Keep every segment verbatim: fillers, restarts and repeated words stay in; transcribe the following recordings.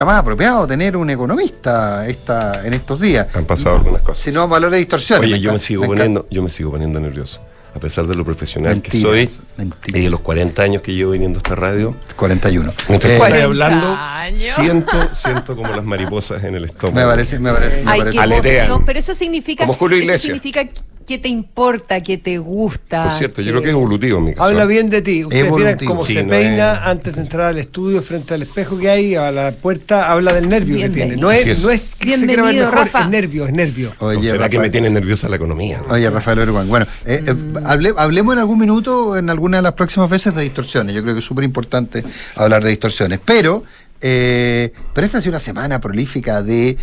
más apropiado tener un economista esta, en estos días. Han pasado algunas cosas. Si no, vamos a hablar de distorsiones. Oye, me yo me encanta, sigo me poniendo, yo me sigo poniendo nervioso. A pesar de lo profesional Mentiras, que soy, mentiras. y de los cuarenta años que llevo viniendo a esta radio, cuarenta y uno. mientras Eh, estoy cuarenta hablando, años. siento, siento como las mariposas en el estómago. Me parece, me parece, me Ay, parece. qué Aletean. emoción, pero eso significa, Como Julio eso Iglesias. significa que te importa, que te gusta. Por cierto, yo creo que es evolutivo en mi caso. Habla bien de ti. Ustedes Evolutivo. miran cómo Sí, se no peina es- antes de entrar al estudio, frente al espejo que hay, a la puerta, habla del nervio que tiene. Bienvenido. No Así es. es, no es que se quiera ver Bienvenido, mejor, Rafa. es nervio, es nervio. ¿O Oye, será que Rafael- me tiene nerviosa la economía? Oye, Rafael Berguán, bueno, eh, eh, hable- hablemos en algún minuto, en alguna de las próximas veces, de distorsiones. Yo creo que es súper importante hablar de distorsiones. Pero, eh, pero esta ha sido una semana prolífica de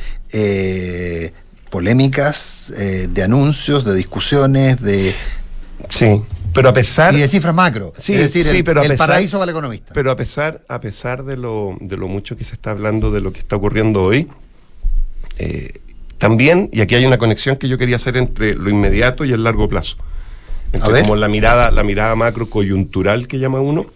eh, polémicas, eh, de anuncios, de discusiones, de Sí, pero a pesar... y de cifras macro. Sí, es decir, sí, el, pero a el pesar- paraíso para el economista. Pero a pesar, a pesar de lo, de lo mucho que se está hablando de lo que está ocurriendo hoy, eh, también, y aquí hay una conexión que yo quería hacer entre lo inmediato y el largo plazo. A Entre ver. como la mirada, la mirada macro coyuntural que llama uno,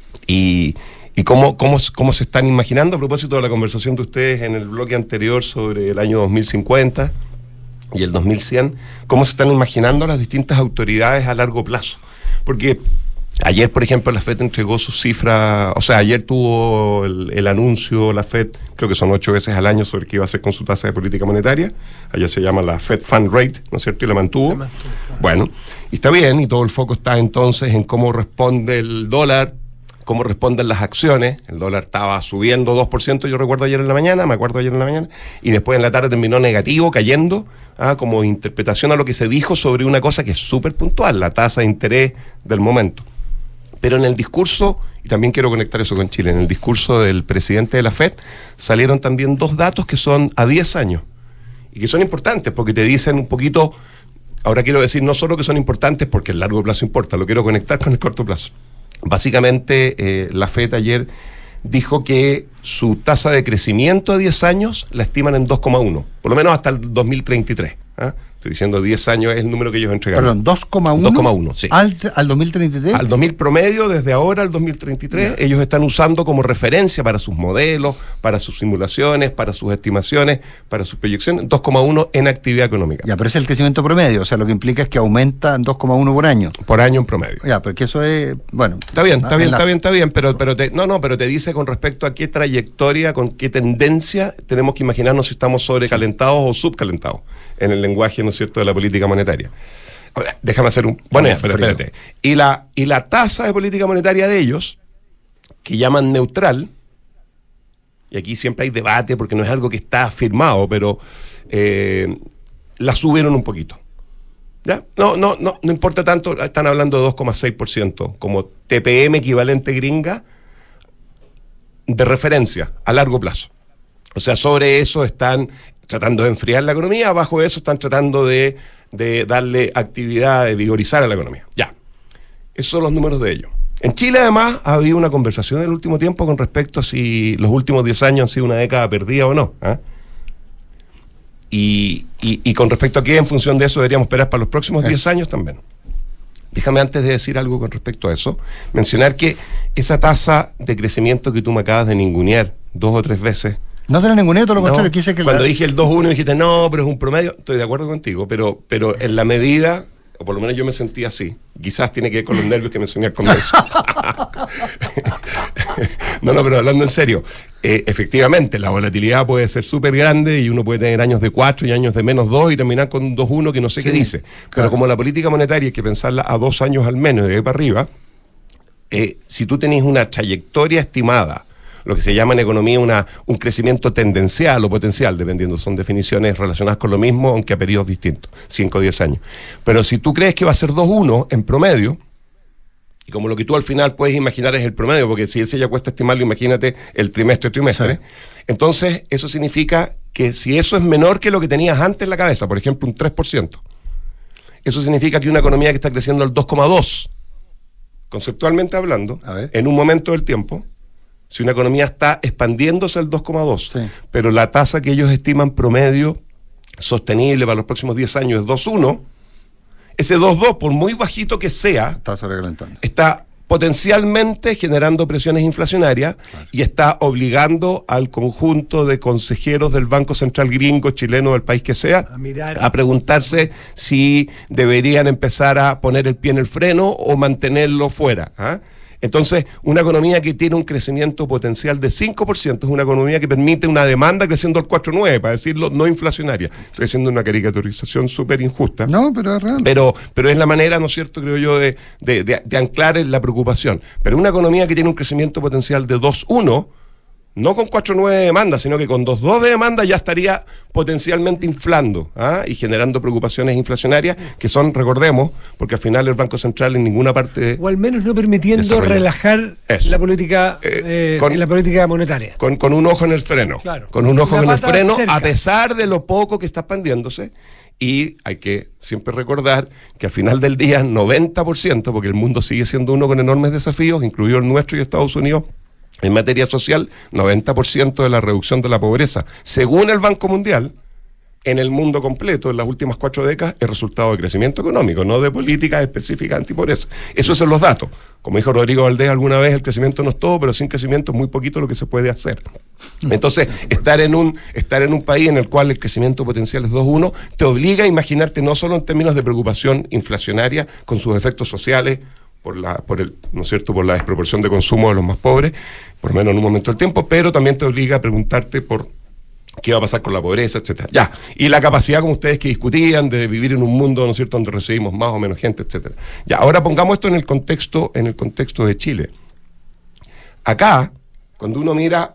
y, y cómo, cómo, cómo se están imaginando, a propósito de la conversación de ustedes en el bloque anterior sobre el año dos mil cincuenta y el dos mil cien, cómo se están imaginando las distintas autoridades a largo plazo. Porque ayer, por ejemplo, la FED entregó sus cifras, o sea, ayer tuvo el, el anuncio, la FED, creo que son ocho veces al año, sobre qué iba a hacer con su tasa de política monetaria. Allá se llama la Fed Fund Rate, ¿no es cierto? Y la mantuvo. La mantuvo, claro. Bueno, y está bien, y todo el foco está entonces en cómo responde el dólar, cómo responden las acciones. El dólar estaba subiendo dos por ciento, yo recuerdo ayer en la mañana, me acuerdo ayer en la mañana, y después en la tarde terminó negativo, cayendo, ah, como interpretación a lo que se dijo sobre una cosa que es súper puntual, la tasa de interés del momento. Pero en el discurso, y también quiero conectar eso con Chile, en el discurso del presidente de la FED salieron también dos datos que son a diez años, y que son importantes porque te dicen un poquito, ahora quiero decir no solo que son importantes porque el largo plazo importa, lo quiero conectar con el corto plazo. Básicamente, eh, la FED ayer dijo que su tasa de crecimiento a diez años la estiman en dos coma uno, por lo menos hasta el dos mil treinta y tres. ¿ah? Estoy diciendo diez años es el número que ellos entregaron. Perdón, dos coma uno. dos coma uno, sí. Al, al dos mil treinta y tres. Al dos mil promedio, desde ahora al dos mil treinta y tres, Ya. ellos están usando como referencia para sus modelos, para sus simulaciones, para sus estimaciones, para sus proyecciones, dos coma uno en actividad económica. Ya, pero es el crecimiento promedio, o sea, lo que implica es que aumenta en dos coma uno por año. Por año en promedio. Ya, porque eso es, bueno. Está bien, está ah, bien, en la- está bien, está bien, pero, pero te, no, no, pero te dice con respecto a qué trayectoria, con qué tendencia tenemos que imaginarnos si estamos sobrecalentados o subcalentados en el lenguaje, ¿no es cierto?, de la política monetaria. Ahora, déjame hacer un... Bueno, ya, pero Frío. espérate. Y la, y la tasa de política monetaria de ellos, que llaman neutral, y aquí siempre hay debate porque no es algo que está firmado, pero eh, la subieron un poquito. ¿Ya? No, no, no, no importa tanto, están hablando de dos coma seis por ciento como T P M equivalente gringa de referencia a largo plazo. O sea, sobre eso están tratando de enfriar la economía, abajo de eso están tratando de, de darle actividad, de vigorizar a la economía. Ya, esos son los números de ellos. En Chile, además, ha habido una conversación en el último tiempo con respecto a si los últimos diez años han sido una década perdida o no. ¿ah? Y, y, y con respecto a qué, en función de eso, deberíamos esperar para los próximos diez años también. Déjame, antes de decir algo con respecto a eso, mencionar que esa tasa de crecimiento que tú me acabas de ningunear dos o tres veces. No te lo ninguneé, todo lo No, contrario, quise que cuando la- dije el dos uno dijiste, no, pero es un promedio. Estoy de acuerdo contigo, pero, pero en la medida, o por lo menos yo me sentí así, quizás tiene que ver con los nervios que mencioné al comienzo. No, no, pero hablando en serio, eh, efectivamente, la volatilidad puede ser súper grande y uno puede tener años de cuatro y años de menos dos y terminar con un dos uno que no sé Sí, qué dice. claro. Pero como la política monetaria hay que pensarla a dos años al menos, de ahí para arriba, eh, si tú tenés una trayectoria estimada, lo que se llama en economía una, un crecimiento tendencial o potencial, dependiendo, son definiciones relacionadas con lo mismo, aunque a periodos distintos, cinco o diez años. Pero si tú crees que va a ser dos uno en promedio, y como lo que tú al final puedes imaginar es el promedio, porque si ese ya cuesta estimarlo, imagínate el trimestre, trimestre, Sí. entonces eso significa que si eso es menor que lo que tenías antes en la cabeza, por ejemplo un tres por ciento, eso significa que una economía que está creciendo al dos coma dos, conceptualmente hablando, A ver. en un momento del tiempo, si una economía está expandiéndose al dos coma dos, Sí. pero la tasa que ellos estiman promedio sostenible para los próximos diez años es dos coma uno, ese dos coma dos, por muy bajito que sea, Está sobrecalentando. está potencialmente generando presiones inflacionarias, claro, y está obligando al conjunto de consejeros del Banco Central gringo, chileno, del país que sea, a mirar, a preguntarse si deberían empezar a poner el pie en el freno o mantenerlo fuera, ¿ah? Entonces, una economía que tiene un crecimiento potencial de cinco por ciento es una economía que permite una demanda creciendo al cuatro punto nueve, para decirlo, no inflacionaria. Estoy haciendo una caricaturización súper injusta. No, pero es real. Pero, pero es la manera, ¿no es cierto?, creo yo, de, de, de, de anclar en la preocupación. Pero una economía que tiene un crecimiento potencial de dos punto uno, no con cuatro punto nueve de demanda, sino que con dos punto dos de demanda ya estaría potencialmente inflando, ¿ah? y generando preocupaciones inflacionarias que son, recordemos, porque al final el Banco Central en ninguna parte... O al menos no permitiendo desarrolla. relajar Eso. la política Eh, eh, con- la política monetaria. Con, con un ojo en el freno. Claro. Con un ojo Una en el pata freno, cerca. a pesar de lo poco que está expandiéndose. Y hay que siempre recordar que al final del día, noventa por ciento, porque el mundo sigue siendo uno con enormes desafíos, incluido el nuestro y Estados Unidos, en materia social, noventa por ciento de la reducción de la pobreza, según el Banco Mundial, en el mundo completo, en las últimas cuatro décadas, es resultado de crecimiento económico, no de políticas específicas antipobreza. Esos son los datos. Como dijo Rodrigo Valdés alguna vez, el crecimiento no es todo, pero sin crecimiento es muy poquito lo que se puede hacer. Entonces, estar en un, estar en un país en el cual el crecimiento potencial es dos punto uno, te obliga a imaginarte no solo en términos de preocupación inflacionaria, con sus efectos sociales, por la, por el, ¿no es cierto?, por la desproporción de consumo de los más pobres, por lo menos en un momento del tiempo, pero también te obliga a preguntarte por qué va a pasar con la pobreza, etcétera. Ya, y la capacidad, como ustedes que discutían, de vivir en un mundo, ¿no es cierto?, donde recibimos más o menos gente, etcétera. Ya, ahora pongamos esto en el contexto, en el contexto de Chile. Acá, cuando uno mira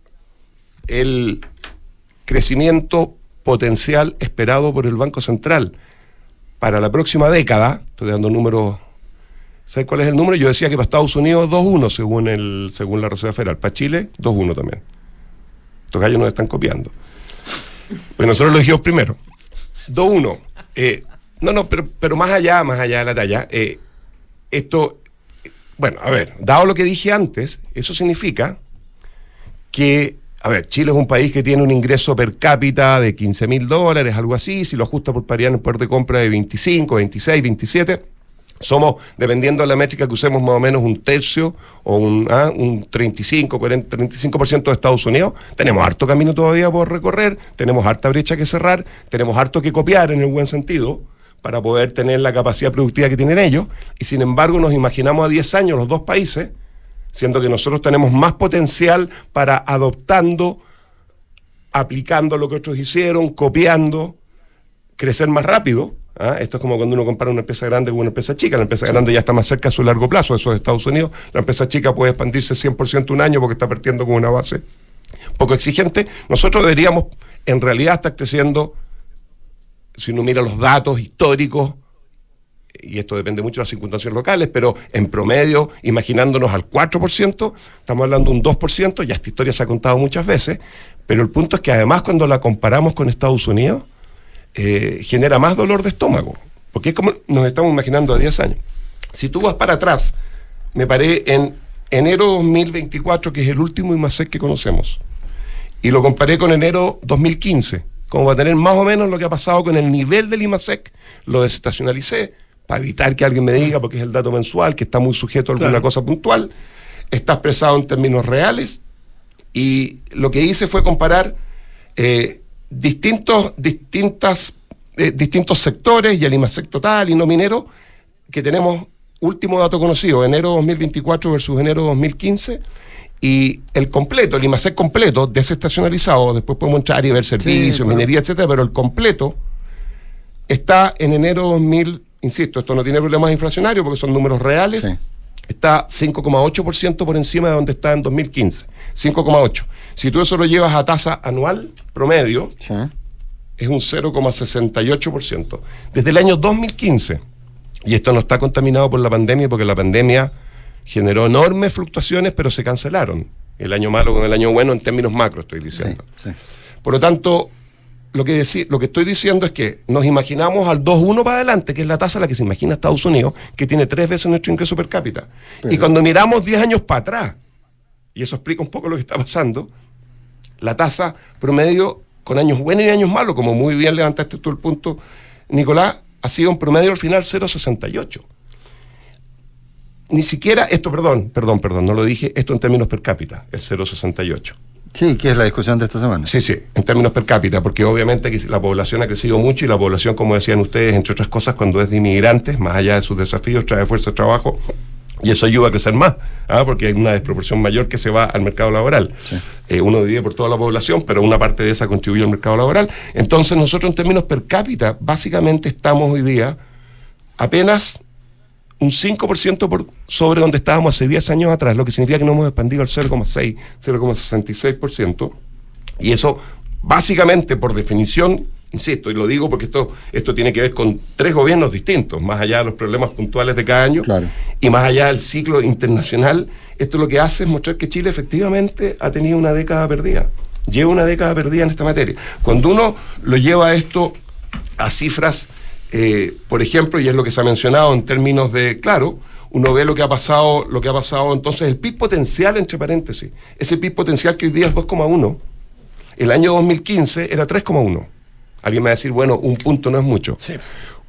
el crecimiento potencial esperado por el Banco Central para la próxima década, estoy dando números. ¿Sabes cuál es el número? Yo decía que para Estados Unidos dos punto uno según el según la Reserva Federal. Para Chile, dos punto uno también. Estos gallos nos están copiando. Pues nosotros lo dijimos primero. dos punto uno. Eh, no, no, pero, pero más allá, más allá de la talla, eh, esto, bueno, a ver, dado lo que dije antes, eso significa que, a ver, Chile es un país que tiene un ingreso per cápita de quince mil dólares, algo así, si lo ajusta por paridad en el poder de compra de veinticinco, veintiséis, veintisiete. Somos, dependiendo de la métrica que usemos, más o menos un tercio o un, ah, un treinta y cinco, cuarenta, treinta y cinco por ciento de Estados Unidos. Tenemos harto camino todavía por recorrer, tenemos harta brecha que cerrar, tenemos harto que copiar en el buen sentido para poder tener la capacidad productiva que tienen ellos. Y sin embargo nos imaginamos a diez años los dos países, siendo que nosotros tenemos más potencial para adoptando, aplicando lo que otros hicieron, copiando, crecer más rápido. ¿Ah? Esto es como cuando uno compara una empresa grande con una empresa chica. La empresa sí. grande ya está más cerca a su largo plazo, eso es Estados Unidos. La empresa chica puede expandirse cien por ciento un año porque está partiendo con una base poco exigente. Nosotros deberíamos, en realidad, estar creciendo, si uno mira los datos históricos, y esto depende mucho de las circunstancias locales, pero en promedio, imaginándonos al cuatro por ciento, estamos hablando de un dos por ciento, ya esta historia se ha contado muchas veces, pero el punto es que además cuando la comparamos con Estados Unidos, Eh, genera más dolor de estómago, porque es como nos estamos imaginando a diez años. Si tú vas para atrás, me paré en enero dos mil veinticuatro, que es el último I M A S E C que conocemos, y lo comparé con enero dos mil quince, como va a tener más o menos lo que ha pasado con el nivel del I M A S E C, lo desestacionalicé, para evitar que alguien me diga, porque es el dato mensual, que está muy sujeto a alguna claro. cosa puntual, está expresado en términos reales, y lo que hice fue comparar eh, distintos distintas eh, distintos sectores y el I M A S E C total y no minero que tenemos. Último dato conocido, enero dos mil veinticuatro versus enero dos mil quince, y el completo, el I M A S E C completo, desestacionalizado, después podemos entrar y ver servicios, sí, bueno. minería, etcétera, pero el completo está en enero dos mil, insisto, esto no tiene problemas inflacionarios porque son números reales, sí. está cinco coma ocho por ciento por encima de donde está en dos mil quince, cinco coma ocho. Si tú eso lo llevas a tasa anual promedio, sí. es un cero coma sesenta y ocho por ciento. Desde el año dos mil quince, y esto no está contaminado por la pandemia, porque la pandemia generó enormes fluctuaciones, pero se cancelaron. El año malo con el año bueno en términos macro, estoy diciendo. Sí, sí. Por lo tanto, lo que, deci- lo que estoy diciendo es que nos imaginamos al dos punto uno para adelante, que es la tasa a la que se imagina Estados Unidos, que tiene tres veces nuestro ingreso per cápita. Pero... Y cuando miramos diez años para atrás, y eso explica un poco lo que está pasando, la tasa promedio, con años buenos y años malos, como muy bien levantaste tú el punto, Nicolás, ha sido un promedio al final cero coma sesenta y ocho. ni siquiera, esto, perdón, perdón, perdón, no lo dije, esto en términos per cápita, el cero coma sesenta y ocho. Sí, que es la discusión de esta semana. Sí, sí, en términos per cápita, porque obviamente que la población ha crecido mucho y la población, como decían ustedes, entre otras cosas, cuando es de inmigrantes, más allá de sus desafíos, trae fuerza de trabajo y eso ayuda a crecer más, ¿ah? Porque hay una desproporción mayor que se va al mercado laboral. Sí. Eh, uno divide por toda la población, pero una parte de esa contribuye al mercado laboral. Entonces nosotros en términos per cápita, básicamente estamos hoy día apenas un cinco por ciento por sobre donde estábamos hace diez años atrás, lo que significa que no hemos expandido al cero coma seis, cero coma sesenta y seis por ciento, y eso básicamente por definición, insisto, y lo digo porque esto, esto tiene que ver con tres gobiernos distintos, más allá de los problemas puntuales de cada año, claro, y más allá del ciclo internacional, esto lo que hace es mostrar que Chile efectivamente ha tenido una década perdida, lleva una década perdida en esta materia. Cuando uno lo lleva esto a cifras, Eh, por ejemplo, y es lo que se ha mencionado en términos de, claro, uno ve lo que ha pasado, lo que ha pasado entonces, el P I B potencial, entre paréntesis, ese P I B potencial que hoy día es dos coma uno, el año dos mil quince era tres coma uno. Alguien me va a decir, bueno, un punto no es mucho. Sí.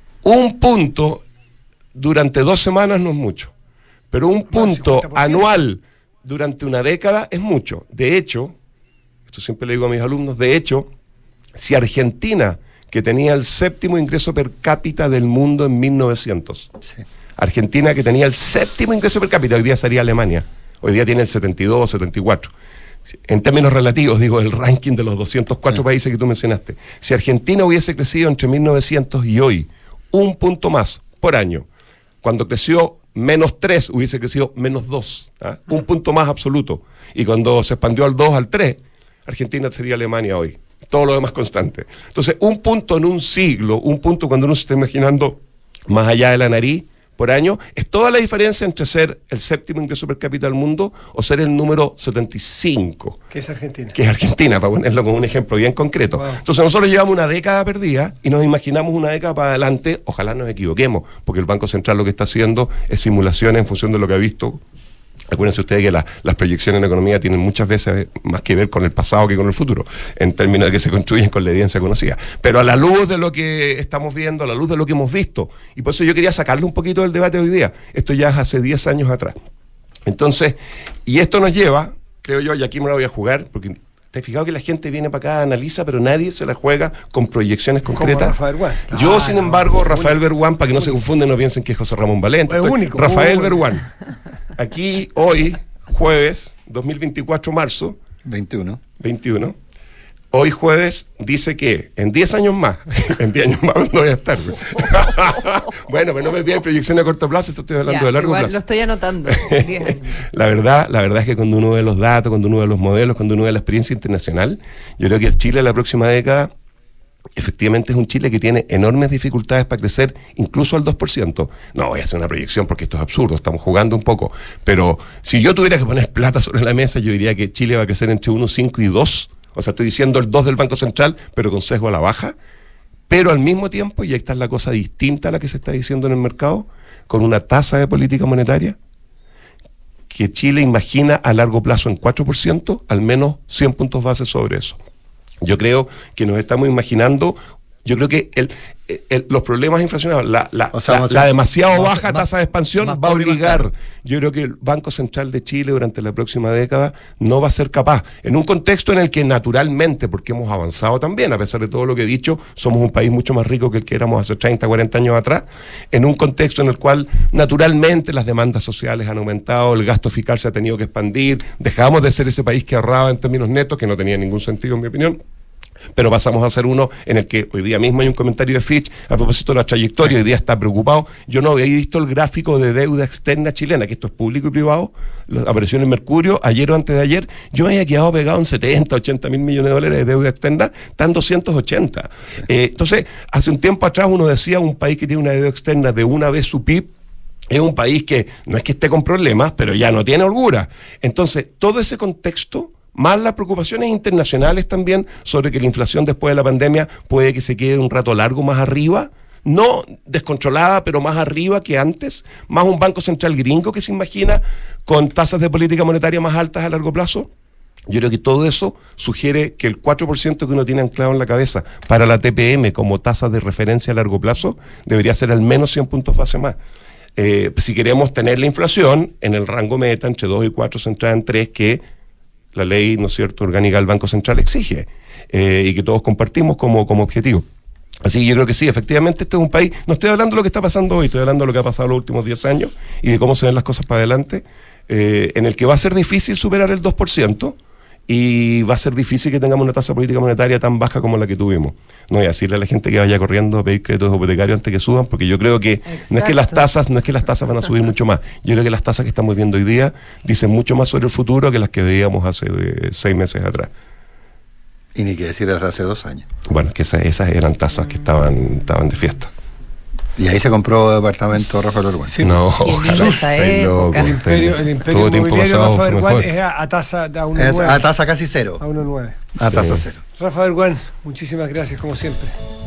Un punto durante dos semanas no es mucho, pero un punto anual durante una década es mucho. De hecho, esto siempre le digo a mis alumnos, de hecho, si Argentina, que tenía el séptimo ingreso per cápita del mundo en mil novecientos. Sí. Argentina, que tenía el séptimo ingreso per cápita, hoy día sería Alemania. Hoy día tiene el setenta y dos, setenta y cuatro. En términos relativos, digo, el ranking de los doscientos cuatro sí. países que tú mencionaste. Si Argentina hubiese crecido entre mil novecientos y hoy, un punto más por año, cuando creció menos tres, hubiese crecido menos dos. ¿Ah? Un punto más absoluto. Y cuando se expandió al dos, al tres, Argentina sería Alemania hoy. Todo lo demás constante. Entonces, un punto en un siglo, un punto cuando uno se está imaginando más allá de la nariz por año, es toda la diferencia entre ser el séptimo ingreso per cápita del mundo o ser el número setenta y cinco. Que es Argentina. Que es Argentina, para ponerlo como un ejemplo bien concreto. Wow. Entonces, nosotros llevamos una década perdida y nos imaginamos una década para adelante, ojalá nos equivoquemos, porque el Banco Central lo que está haciendo es simulaciones en función de lo que ha visto. Acuérdense ustedes que la, las proyecciones en economía tienen muchas veces más que ver con el pasado que con el futuro, en términos de que se construyen con la evidencia conocida. Pero a la luz de lo que estamos viendo, a la luz de lo que hemos visto, y por eso yo quería sacarle un poquito del debate hoy día, esto ya es hace diez años atrás. Entonces, y esto nos lleva, creo yo, y aquí me la voy a jugar, porque te has fijado que la gente viene para acá, analiza, pero nadie se la juega con proyecciones concretas. Rafael Berguán. Yo, ah, sin no, embargo, no, Rafael único, Berguán, para que no único. se confunden, no piensen que es José Ramón Valente. Es único, Rafael único. Berguán. Aquí, hoy, jueves, dos mil veinticuatro, marzo. veintiuno. veintiuno. Hoy jueves dice que en diez años más, en diez años más no voy a estar. Bueno, pero no me pidan proyección a corto plazo, esto estoy hablando ya, de largo igual plazo. Lo estoy anotando. la verdad, la verdad es que cuando uno ve los datos, cuando uno ve los modelos, cuando uno ve la experiencia internacional, yo creo que el Chile de la próxima década efectivamente es un Chile que tiene enormes dificultades para crecer, incluso al dos por ciento. No voy a hacer una proyección porque esto es absurdo, estamos jugando un poco. Pero si yo tuviera que poner plata sobre la mesa, yo diría que Chile va a crecer entre uno, cinco y dos. O sea, estoy diciendo el dos del Banco Central, pero con sesgo a la baja. Pero al mismo tiempo, y ahí está la cosa distinta a la que se está diciendo en el mercado, con una tasa de política monetaria que Chile imagina a largo plazo en cuatro por ciento, al menos cien puntos base sobre eso. Yo creo que nos estamos imaginando, yo creo que el, el, el, los problemas inflacionarios, la, la, o sea, la, ser, la demasiado más, baja más, tasa de expansión más va a obligar, yo creo que el Banco Central de Chile durante la próxima década no va a ser capaz, en un contexto en el que naturalmente, porque hemos avanzado también, a pesar de todo lo que he dicho, somos un país mucho más rico que el que éramos hace treinta, cuarenta años atrás, en un contexto en el cual naturalmente las demandas sociales han aumentado, el gasto fiscal se ha tenido que expandir, dejamos de ser ese país que ahorraba en términos netos, que no tenía ningún sentido en mi opinión, pero pasamos a ser uno en el que hoy día mismo hay un comentario de Fitch a propósito de la trayectoria, hoy día está preocupado. Yo no había visto el gráfico de deuda externa chilena, que esto es público y privado, apareció en el Mercurio ayer o antes de ayer, yo me había quedado pegado en setenta, ochenta mil millones de dólares de deuda externa, están doscientos ochenta. Eh, entonces, hace un tiempo atrás uno decía, un país que tiene una deuda externa de una vez su P I B, es un país que no es que esté con problemas, pero ya no tiene holgura. Entonces, todo ese contexto, más las preocupaciones internacionales también sobre que la inflación después de la pandemia puede que se quede un rato largo más arriba, no descontrolada, pero más arriba que antes, más un Banco Central gringo que se imagina con tasas de política monetaria más altas a largo plazo. Yo creo que todo eso sugiere que el cuatro por ciento que uno tiene anclado en la cabeza para la T P M como tasa de referencia a largo plazo debería ser al menos cien puntos base más. eh, si queremos tener la inflación en el rango meta entre dos y cuatro, centrada en tres, que la ley, ¿no es cierto?, orgánica del Banco Central exige, eh, y que todos compartimos como, como objetivo. Así que yo creo que sí, efectivamente este es un país, no estoy hablando de lo que está pasando hoy, estoy hablando de lo que ha pasado los últimos diez años y de cómo se ven las cosas para adelante, eh, en el que va a ser difícil superar el dos por ciento y va a ser difícil que tengamos una tasa política monetaria tan baja como la que tuvimos. No voy a decirle a la gente que vaya corriendo a pedir créditos hipotecarios antes que suban, porque yo creo que Exacto. no es que las tasas, no es que las tasas van a subir mucho más. Yo creo que las tasas que estamos viendo hoy día dicen mucho más sobre el futuro que las que veíamos hace eh, seis meses atrás. Y ni que decir desde hace dos años. Bueno, que esas, esas eran tasas que estaban, estaban de fiesta. Y ahí se compró departamento Rafael Orguán. Sí. No, Qué linda ojalá, esa estáis época. locos, El imperio, estáis- el imperio todo tiempo inmobiliario pasado Rafael fue Guan mejor. es a, a tasa de a uno Eh, nueve. A tasa casi cero. A uno nueve. A tasa Sí. cero. Rafael Guan, muchísimas gracias como siempre.